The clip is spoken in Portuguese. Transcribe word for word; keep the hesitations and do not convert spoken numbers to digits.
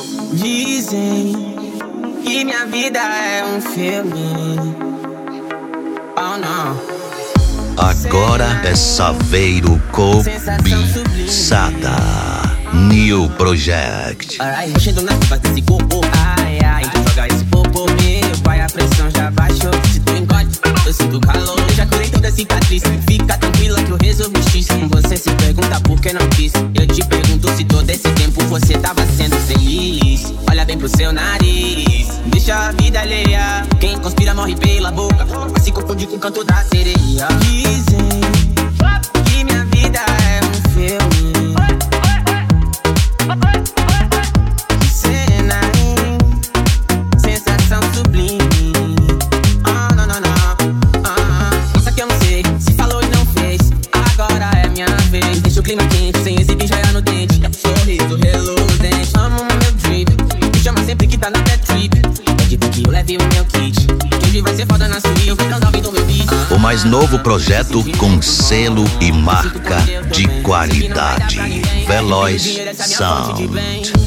Dizem que minha vida é um filme. Oh não. Agora é Saveiro Cobiçada. New Project. Alright, mexendo na pipa desse corpo. Ai, ai, joga esse popô meu. Vai, a pressão já baixou. Se tu engode, eu sinto calor. Já curei toda a cicatriz. Fica tranquila que eu resolvi X. Você se pergunta por que não quis. Eu te pergunto se todo esse tempo você tava sendo feliz. Olha bem pro seu nariz. Deixa a vida alheia. Quem conspira morre pela boca. Vai se confundir com o canto da sereia. Dizem que minha vida é um filme. Cena, hein? Sensação sublime. Oh, não, não, não. Oh, isso aqui eu não sei. Se falou e não fez. Agora é minha vez. Deixa o clima quente, sem exibir joia no dente. Sorriso reluzente. Amo o meu drip. Me chama sempre que tá na bad trip. Pede pra que eu leve o meu kit. Que hoje vai ser foda na suíte. Eu vou transar ouvindo meu beat. O mais novo projeto com selo e marca de qualidade. Veloz Sound.